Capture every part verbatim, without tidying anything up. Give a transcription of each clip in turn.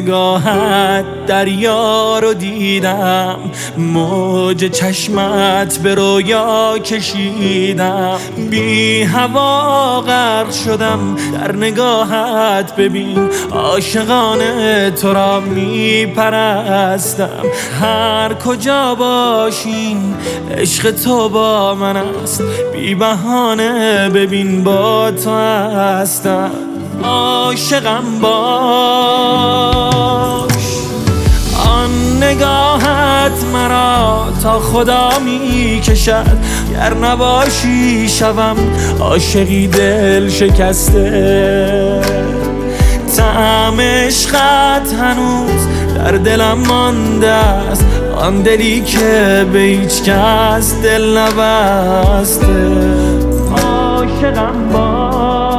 نگاهت دریا رو دیدم، موج چشمت به رویا کشیدم، بی هوا غرق شدم در نگاهت. ببین عاشقانه تو را می پرستم، هر کجا باشین عشق تو با من است، بی بهانه ببین با تو هستم. عاشقم باش، آن نگاهت مرا تا خدا می کشد، گر نباشی شوم عاشقی دل شکسته. طعم عشقت هنوز در دلم مانده است، آن دلی که به هیچ کس دل نبسته. عاشقم باش.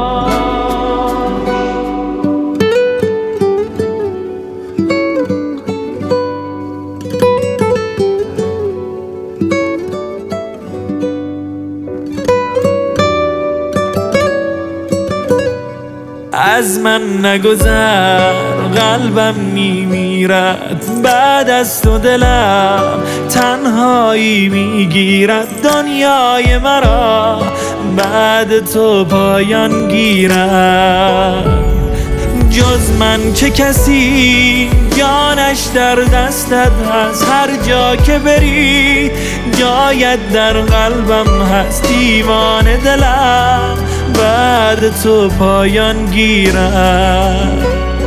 از من نگذر قلبم میمیرد، بعد از تو دلم تنهایی میگیرد، دنیای مرا بعد تو پایان گیرد. جز من چه کسی جانش در دستت هست، هر جا که بری جایت در قلبم هست، دیوانه دلم بعد تو پایان گیرد.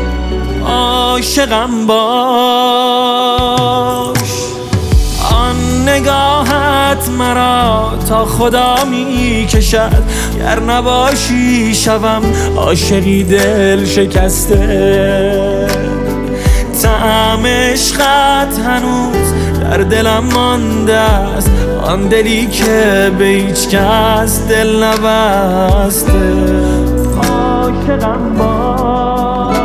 عاشقم باش، آن نگاهت مرا تا خدا می کشد، گر نباشی شوم عاشقی دل شکسته. طعم عشقت هنوز در دلم مانده است، آن دلی که به هیچ کس دل نبسته. عاشقم باش،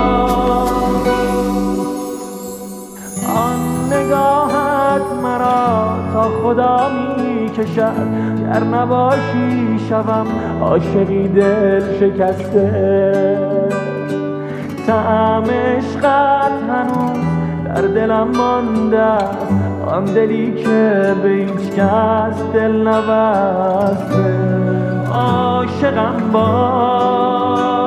آن نگاهت مرا تا خدا می کشد، گر نباشی شوم عاشقی دل شکسته. طعم عشقت هنوز در دلم مانده است، آن دلی که به هیچ کس دل نبسته. عاشقم باش.